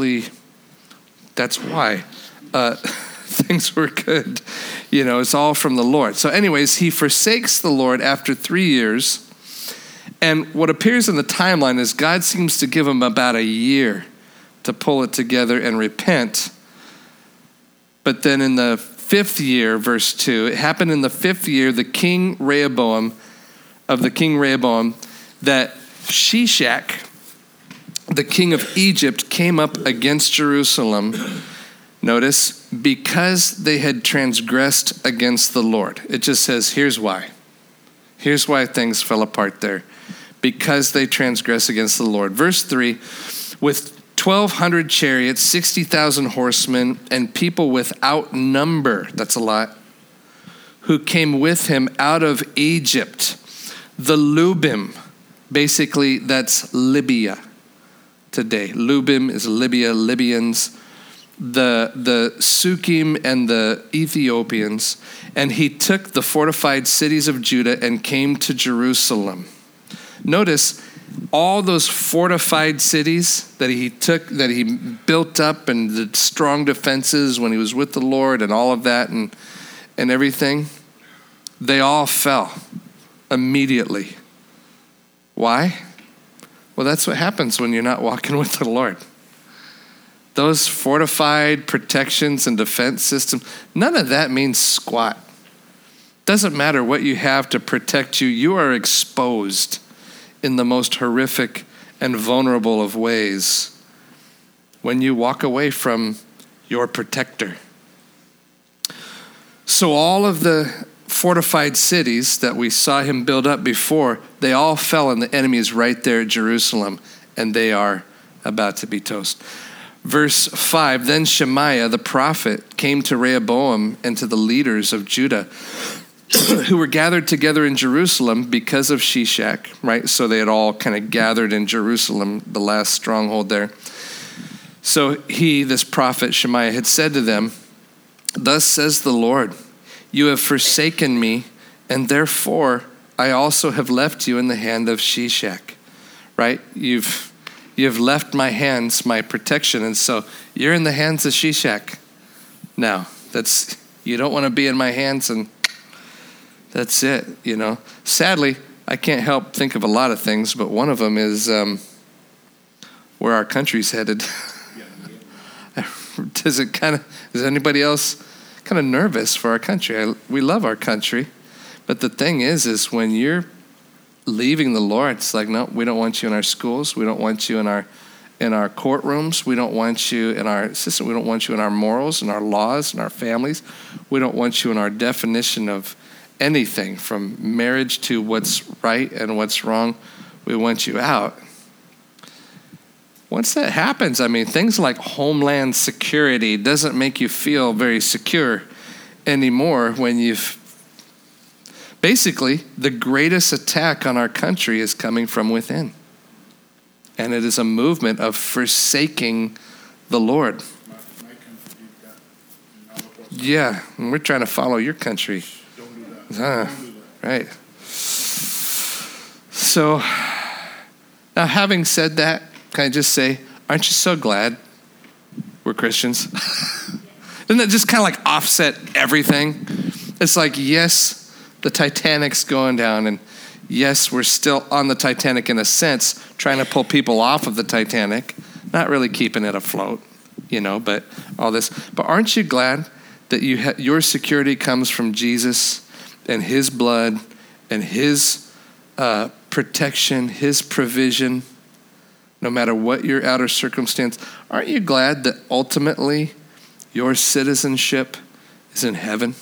why. Things were good. It's all from the Lord. So anyways, he forsakes the Lord after 3 years. And what appears in the timeline is God seems to give him about a year to pull it together and repent. But then in the 5th year, verse 2, it happened in the 5th year, the king Rehoboam, that Shishak, the king of Egypt, came up against Jerusalem. Notice, because they had transgressed against the Lord. It just says, here's why. Here's why things fell apart there. Because they transgressed against the Lord. Verse 3, with 1,200 chariots, 60,000 horsemen, and people without number, that's a lot, who came with him out of Egypt. The Lubim, basically that's Libya today. Lubim is Libya, Libyans. The Sukkim and the Ethiopians, and he took the fortified cities of Judah and came to Jerusalem. Notice all those fortified cities that he built up, and the strong defenses when he was with the Lord and all of that and everything, they all fell immediately. Why? Well, that's what happens when you're not walking with the Lord. Those fortified protections and defense systems, none of that means squat. Doesn't matter what you have to protect you. You are exposed in the most horrific and vulnerable of ways when you walk away from your protector. So all of the fortified cities that we saw him build up before, they all fell, and the enemy is right there at Jerusalem, and they are about to be toast. Verse 5, then Shemaiah the prophet came to Rehoboam and to the leaders of Judah who were gathered together in Jerusalem because of Shishak, right? So they had all kind of gathered in Jerusalem, the last stronghold there. So he, this prophet Shemaiah, had said to them, "Thus says the Lord, you have forsaken me, and therefore I also have left you in the hand of Shishak," right? You've left my hands, my protection, and so you're in the hands of Shishak now. You don't want to be in my hands, and that's it, Sadly, I can't help think of a lot of things, but one of them is where our country's headed. Is anybody else kind of nervous for our country? We love our country, but the thing is when you're leaving the Lord, it's like, no, we don't want you in our schools. We don't want you in our courtrooms. We don't want you in our system. We don't want you in our morals and our laws and our families. We don't want you in our definition of anything from marriage to what's right and what's wrong. We want you out. Once that happens, things like homeland security doesn't make you feel very secure anymore when basically, the greatest attack on our country is coming from within. And it is a movement of forsaking the Lord. Yeah, and we're trying to follow your country. Don't do that. Right. So, now having said that, can I just say, aren't you so glad we're Christians? Doesn't that just kind of like offset everything? It's like, yes, the Titanic's going down, and yes, we're still on the Titanic in a sense, trying to pull people off of the Titanic, not really keeping it afloat, but all this. But aren't you glad that your security comes from Jesus and his blood and his protection, his provision, no matter what your outer circumstance? Aren't you glad that ultimately your citizenship is in heaven?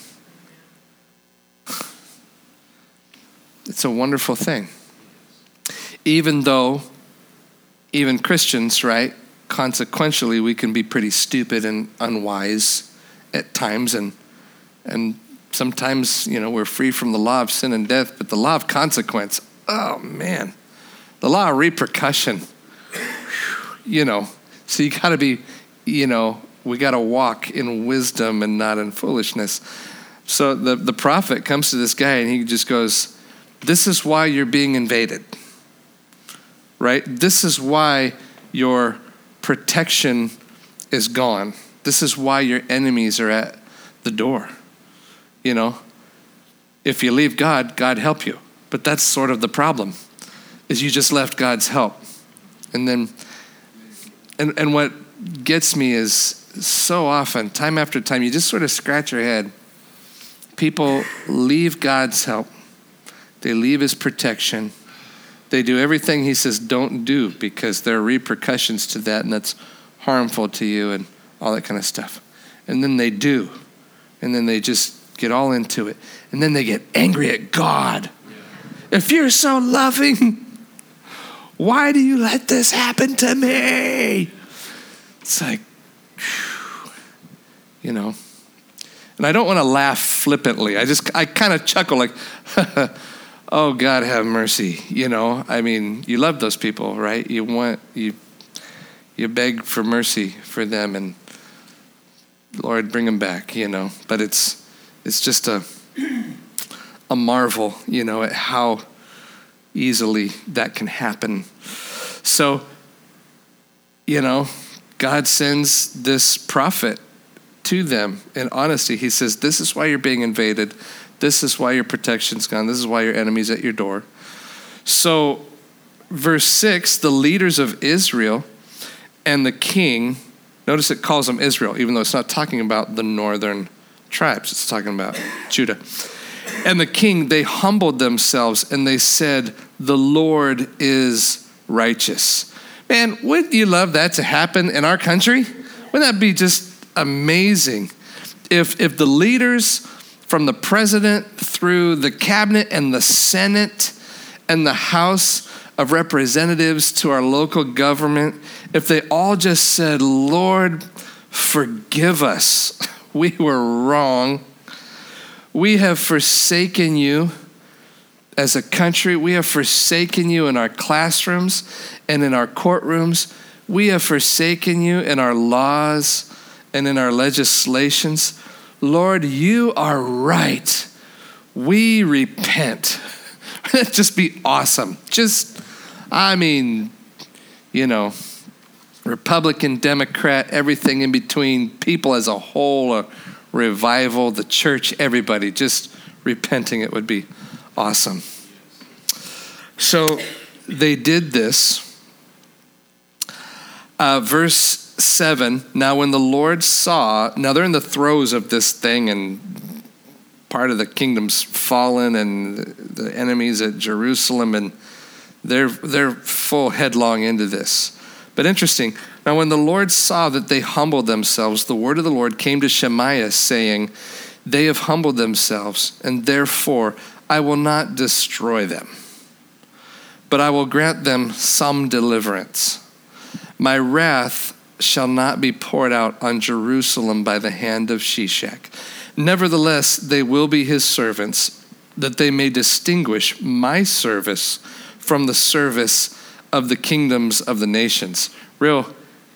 It's a wonderful thing. Even though, even Christians, right, consequentially, we can be pretty stupid and unwise at times, and sometimes, we're free from the law of sin and death, but the law of consequence, oh man, the law of repercussion, so you got to be, we got to walk in wisdom and not in foolishness. So the prophet comes to this guy and he just goes, this is why you're being invaded, right? This is why your protection is gone. This is why your enemies are at the door. If you leave God, God help you. But that's sort of the problem, is you just left God's help. And then, and what gets me is so often, time after time, you just sort of scratch your head. People leave God's help. They leave his protection. They do everything he says don't do because there are repercussions to that, and that's harmful to you and all that kind of stuff. And then they do. And then they just get all into it. And then they get angry at God. If you're so loving, why do you let this happen to me? It's like, And I don't want to laugh flippantly. I kind of chuckle like, oh, God, have mercy. You love those people, right? You beg for mercy for them, and Lord, bring them back, But it's just a marvel, at how easily that can happen. So, God sends this prophet to them in honesty. He says, this is why you're being invaded. This is why your protection's gone. This is why your enemy's at your door. So, verse 6, the leaders of Israel and the king, notice it calls them Israel, even though it's not talking about the northern tribes. It's talking about Judah. And the king, they humbled themselves and they said, the Lord is righteous. Man, wouldn't you love that to happen in our country? Wouldn't that be just amazing if the leaders from the president through the cabinet and the Senate and the House of Representatives to our local government, if they all just said, Lord, forgive us. We were wrong. We have forsaken you as a country. We have forsaken you in our classrooms and in our courtrooms. We have forsaken you in our laws and in our legislations. Lord, you are right. We repent. That'd just be awesome. Republican, Democrat, everything in between, people as a whole, a revival, the church, everybody just repenting. It would be awesome. So they did this. Verse 7, now when the Lord saw, now they're in the throes of this thing, and part of the kingdom's fallen, and the enemies at Jerusalem, and they're full headlong into this. But interesting, now when the Lord saw that they humbled themselves, the word of the Lord came to Shemaiah saying, they have humbled themselves, and therefore I will not destroy them, but I will grant them some deliverance. My wrath shall not be poured out on Jerusalem by the hand of Shishak. Nevertheless, they will be his servants, that they may distinguish my service from the service of the kingdoms of the nations. Real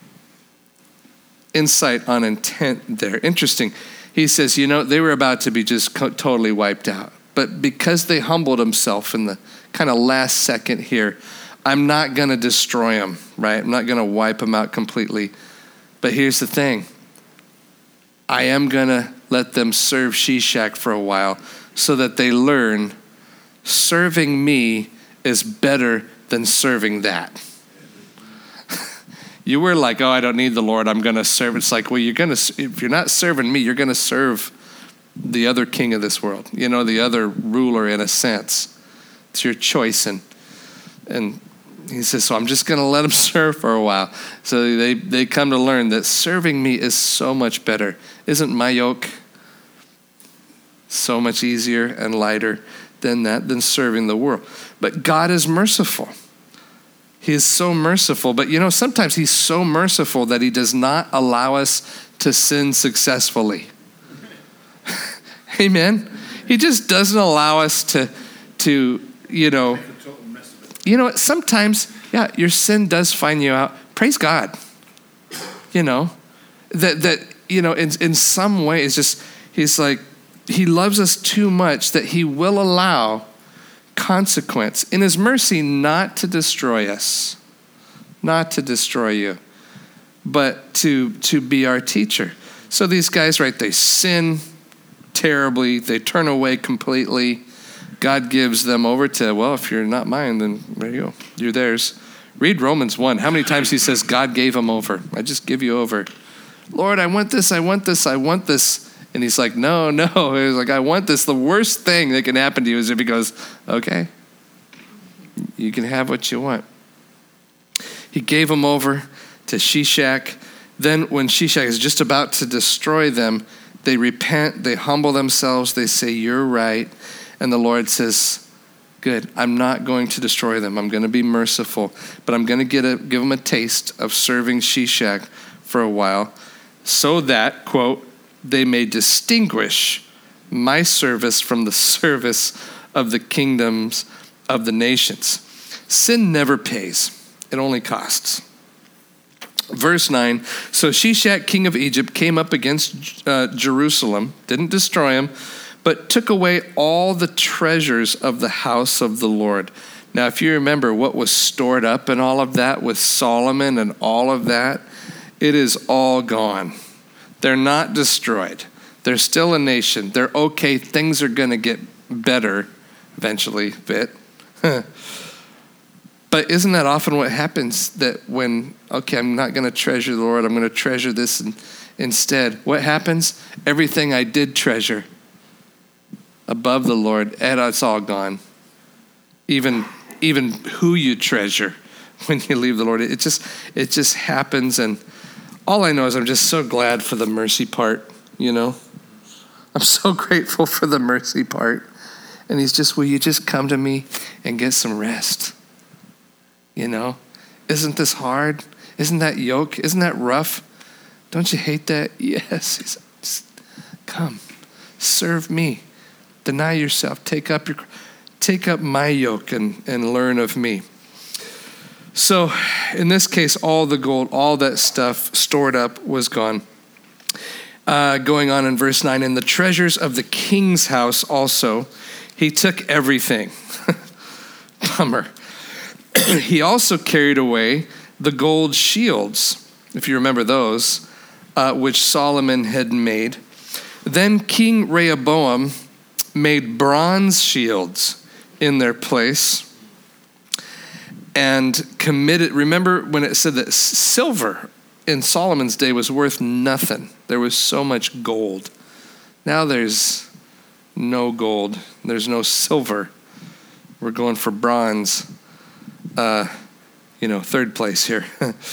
insight on intent there. Interesting. He says, they were about to be just totally wiped out. But because they humbled themselves in the kind of last second here, I'm not going to destroy them, right? I'm not going to wipe them out completely. But here's the thing. I am going to let them serve Shishak for a while so that they learn serving me is better than serving that. You were like, I don't need the Lord, I'm going to serve. It's like, well, if you're not serving me, you're going to serve the other king of this world, the other ruler in a sense. It's your choice. And he says, so I'm just going to let them serve for a while. So they come to learn that serving me is so much better. Isn't my yoke so much easier and lighter than serving the world? But God is merciful. He is so merciful. But sometimes he's so merciful that he does not allow us to sin successfully. Amen. He just doesn't allow us to sometimes, your sin does find you out. Praise God. In some way, it's just, he's like, he loves us too much that he will allow consequence in his mercy not to destroy us, not to destroy you, but to be our teacher. So these guys, right, they sin terribly. They turn away completely. God gives them over to, if you're not mine, then there you go. You're theirs. Read Romans 1. How many times he says God gave him over? I just give you over. Lord, I want this, I want this, I want this. And he's like, no. He's like, I want this. The worst thing that can happen to you is if he goes, okay, you can have what you want. He gave him over to Shishak. Then when Shishak is just about to destroy them, they repent, they humble themselves, they say, you're right. And the Lord says, good, I'm not going to destroy them. I'm going to be merciful, but I'm going to give them a taste of serving Shishak for a while so that, quote, they may distinguish my service from the service of the kingdoms of the nations. Sin never pays. It only costs. Verse 9, so Shishak, king of Egypt, came up against Jerusalem, didn't destroy him, but took away all the treasures of the house of the Lord. Now, if you remember what was stored up and all of that with Solomon and all of that, it is all gone. They're not destroyed. They're still a nation. They're okay. Things are going to get better eventually, But isn't that often what happens? That when, I'm not going to treasure the Lord, I'm going to treasure this instead. What happens? Everything I did treasure above the Lord, and it's all gone. Even who you treasure when you leave the Lord, it just happens. And all I know is I'm just so glad for the mercy part, I'm so grateful for the mercy part. And he's just, will you just come to me and get some rest? Isn't this hard? Isn't that yoke? Isn't that rough? Don't you hate that? Yes. Just come, serve me. Deny yourself. Take up my yoke and learn of me. So in this case, all the gold, all that stuff stored up was gone. Going on in verse 9, in the treasures of the king's house also, he took everything. Bummer. He also carried away the gold shields, if you remember those, which Solomon had made. Then King Rehoboam made bronze shields in their place and committed, remember when it said that silver in Solomon's day was worth nothing. There was so much gold. Now there's no gold. There's no silver. We're going for bronze. Third place here.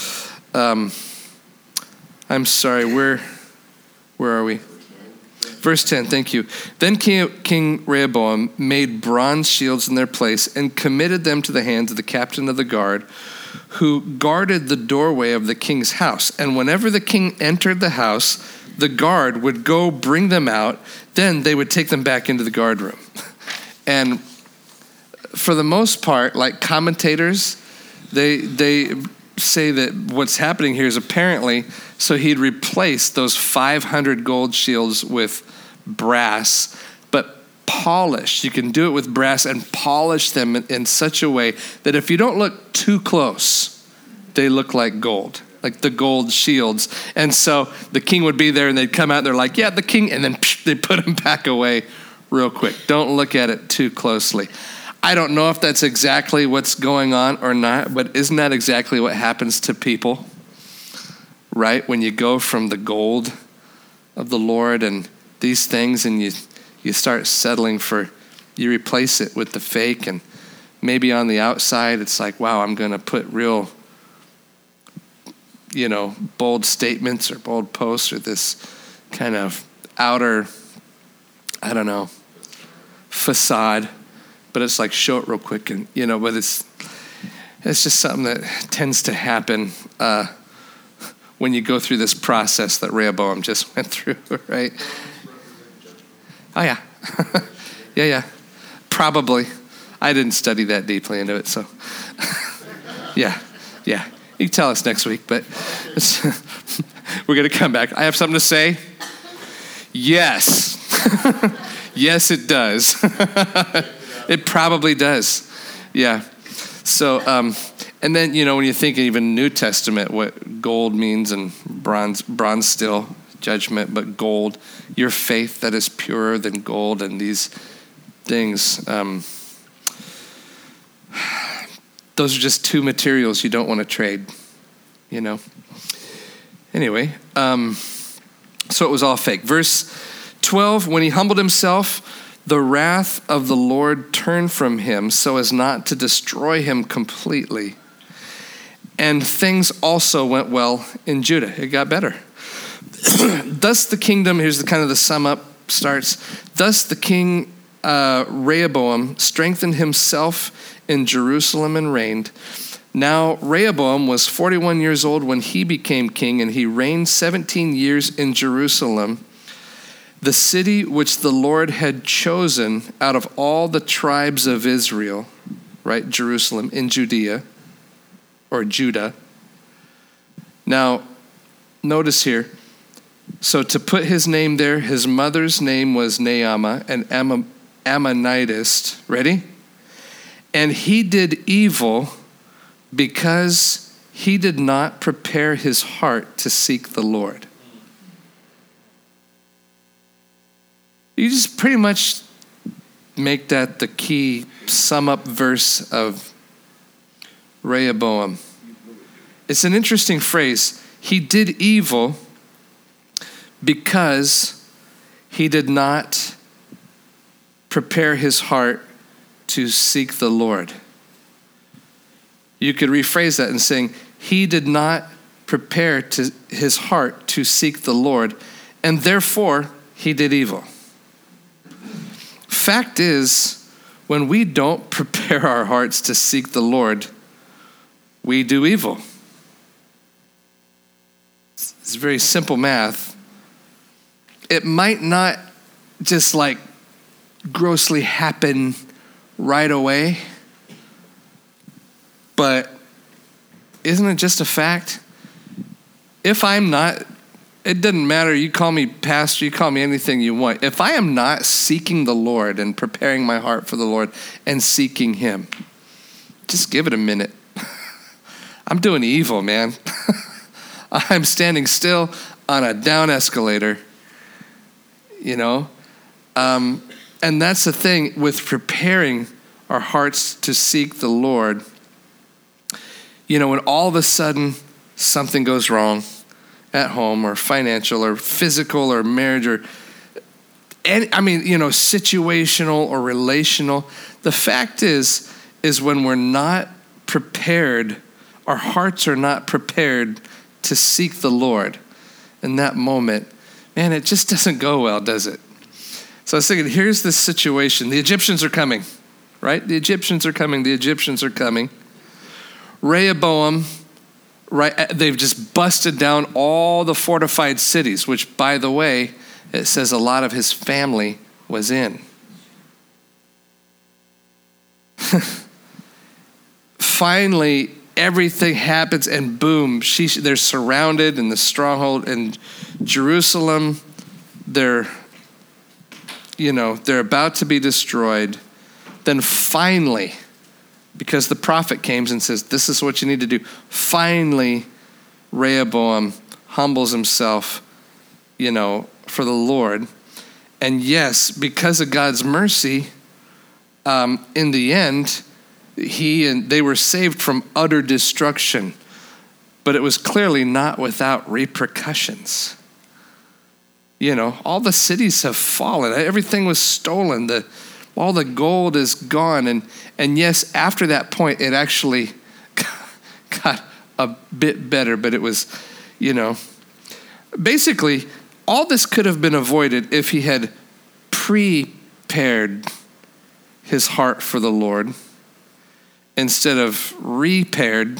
I'm sorry, where are we? Verse 10, thank you. Then King Rehoboam made bronze shields in their place and committed them to the hands of the captain of the guard, who guarded the doorway of the king's house. And whenever the king entered the house, the guard would go bring them out. Then they would take them back into the guard room. And for the most part, like commentators, they say that what's happening here is apparently, so he'd replace those 500 gold shields with brass, but polished. You can do it with brass and polish them in such a way that if you don't look too close, they look like gold, like the gold shields. And so the king would be there and they'd come out, they're like, yeah, the king, and then they put him back away real quick. Don't look at it too closely. I don't know if that's exactly what's going on or not, but isn't that exactly what happens to people, right? When you go from the gold of the Lord and these things and you start settling for, you replace it with the fake, and maybe on the outside it's like, wow, I'm going to put real, bold statements or bold posts or this kind of outer, facade. But it's like, show it real quick, and but it's just something that tends to happen when you go through this process that Rehoboam just went through, right? Oh yeah, yeah, probably. I didn't study that deeply into it, so yeah. You can tell us next week, but we're gonna come back. I have something to say. Yes, yes, it does. It probably does. Yeah. So, and then, when you think even New Testament, what gold means, and bronze still, judgment, but gold, your faith that is purer than gold, and these things, those are just two materials you don't want to trade, Anyway, so it was all fake. Verse 12, when he humbled himself, the wrath of the Lord turned from him so as not to destroy him completely. And things also went well in Judah. It got better. Thus the kingdom, here's the sum up starts. Thus the king Rehoboam strengthened himself in Jerusalem and reigned. Now Rehoboam was 41 years old when he became king, and he reigned 17 years in Jerusalem, the city which the Lord had chosen out of all the tribes of Israel, right? Jerusalem in Judea, or Judah. Now, notice here, so to put his name there, his mother's name was Naamah, an Ammonitess. Ready? And he did evil because he did not prepare his heart to seek the Lord. You just pretty much make that the key sum up verse of Rehoboam. It's an interesting phrase. He did evil because he did not prepare his heart to seek the Lord. You could rephrase that in saying, he did not prepare his heart to seek the Lord, and therefore he did evil. Fact is, when we don't prepare our hearts to seek the Lord, we do evil. It's very simple math. It might not just grossly happen right away. But isn't it just a fact? If I'm not, it doesn't matter. You call me pastor, you call me anything you want. If I am not seeking the Lord and preparing my heart for the Lord and seeking him, just give it a minute. I'm doing evil, man. I'm standing still on a down escalator, And that's the thing with preparing our hearts to seek the Lord. When all of a sudden something goes wrong at home or financial or physical or marriage or, situational or relational. The fact is when we're not prepared, our hearts are not prepared to seek the Lord in that moment, man, it just doesn't go well, does it? So I was thinking, here's this situation. The Egyptians are coming, right? The Egyptians are coming. Rehoboam, right? They've just busted down all the fortified cities, which, by the way, it says a lot of his family was in. Finally, everything happens, and boom, they're surrounded in the stronghold in Jerusalem. They're about to be destroyed. Then finally, because the prophet came and says, this is what you need to do. Finally, Rehoboam humbles himself, for the Lord. And yes, because of God's mercy, in the end, they were saved from utter destruction. But it was clearly not without repercussions. All the cities have fallen. Everything was stolen. All the gold is gone. And yes, after that point, it actually got a bit better. But it was, basically, all this could have been avoided if he had prepared his heart for the Lord instead of repaired,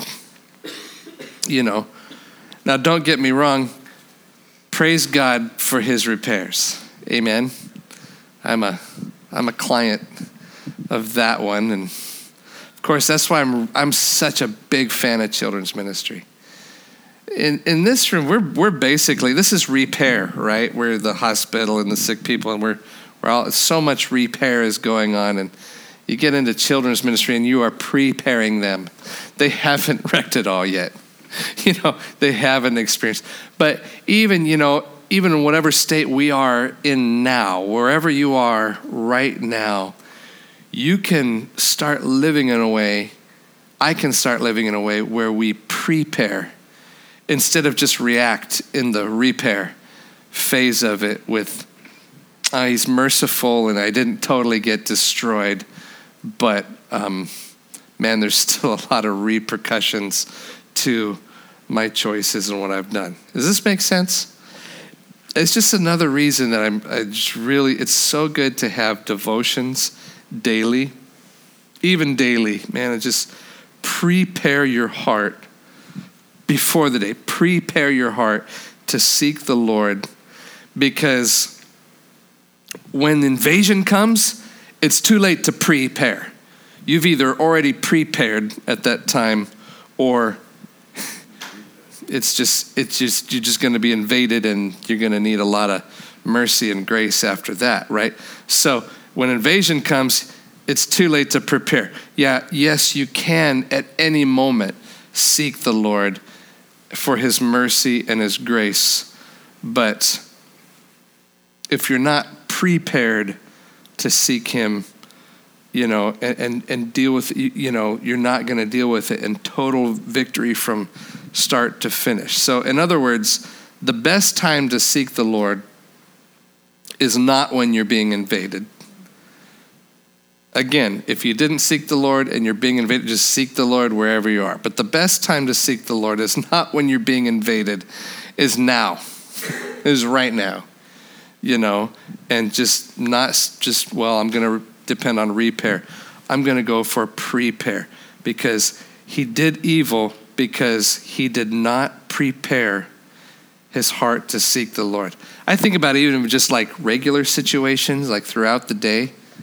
Now, don't get me wrong. Praise God for his repairs. Amen. I'm a client of that one, and of course that's why I'm such a big fan of children's ministry. In this room, we're basically, this is repair, right? We're the hospital and the sick people, and we're all, so much repair is going on, and you get into children's ministry and you are preparing them. They haven't wrecked it all yet. They haven't experienced. But even in whatever state we are in now, wherever you are right now, you can start living in a way, I can start living in a way where we prepare instead of just react in the repair phase of it with, he's merciful and I didn't totally get destroyed, but man, there's still a lot of repercussions to my choices and what I've done. Does this make sense? It's just another reason that it's so good to have devotions daily, even daily. Man, just prepare your heart before the day. Prepare your heart to seek the Lord, because when the invasion comes, it's too late to prepare. You've either already prepared at that time, or you're just going to be invaded, and you're going to need a lot of mercy and grace after that, right? So when invasion comes, it's too late to prepare. Yes, you can at any moment seek the Lord for his mercy and his grace, but if you're not prepared to seek him, and deal with, you're not going to deal with it in total victory from start to finish. So in other words, the best time to seek the Lord is not when you're being invaded. Again, if you didn't seek the Lord and you're being invaded, just seek the Lord wherever you are. But the best time to seek the Lord is not when you're being invaded, is now, is right now, and just not I'm going to depend on repair. I'm going to go for prepare, because he did evil because he did not prepare his heart to seek the Lord. I think about even just like regular situations, like throughout the day.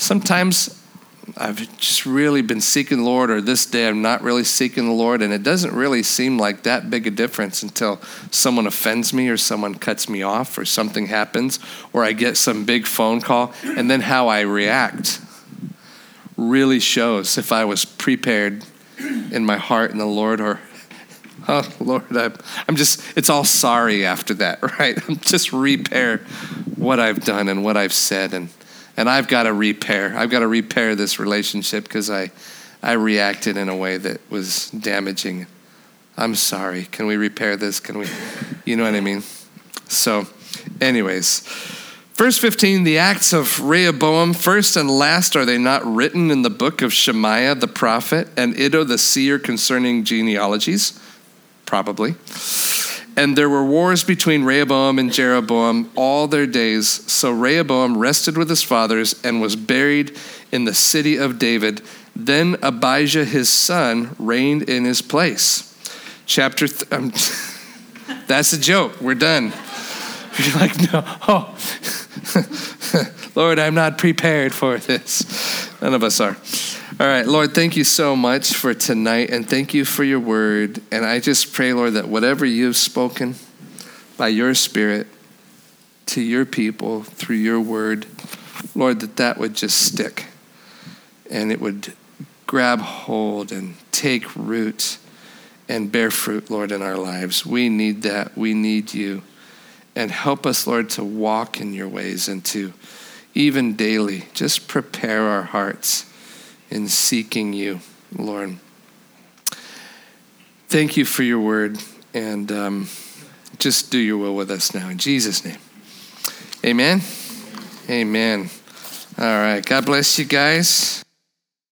Sometimes I've just really been seeking the Lord, or this day I'm not really seeking the Lord, and it doesn't really seem like that big a difference until someone offends me or someone cuts me off or something happens or I get some big phone call, and then how I react really shows if I was prepared in my heart in the Lord, or, oh, Lord, I'm just, it's all sorry after that, right? I'm just repair what I've done and what I've said, and I've got to repair. I've got to repair this relationship because I reacted in a way that was damaging. I'm sorry. Can we repair this? Can we, you know what I mean? So, anyways, verse 15, the acts of Rehoboam, first and last, are they not written in the book of Shemaiah the prophet and Iddo the seer concerning genealogies? Probably. And there were wars between Rehoboam and Jeroboam all their days. So Rehoboam rested with his fathers and was buried in the city of David. Then Abijah his son reigned in his place. That's a joke. We're done. You're like, no. Oh. Lord, I'm not prepared for this. None of us are. All right, Lord, thank you so much for tonight, and thank you for your word. And I just pray, Lord, that whatever you've spoken by your Spirit to your people through your word, Lord, that would just stick and it would grab hold and take root and bear fruit, Lord, in our lives. We need that. We need you. And help us, Lord, to walk in your ways and to even daily just prepare our hearts in seeking you, Lord. Thank you for your word, and just do your will with us now. In Jesus' name, amen. Amen. All right. God bless you guys.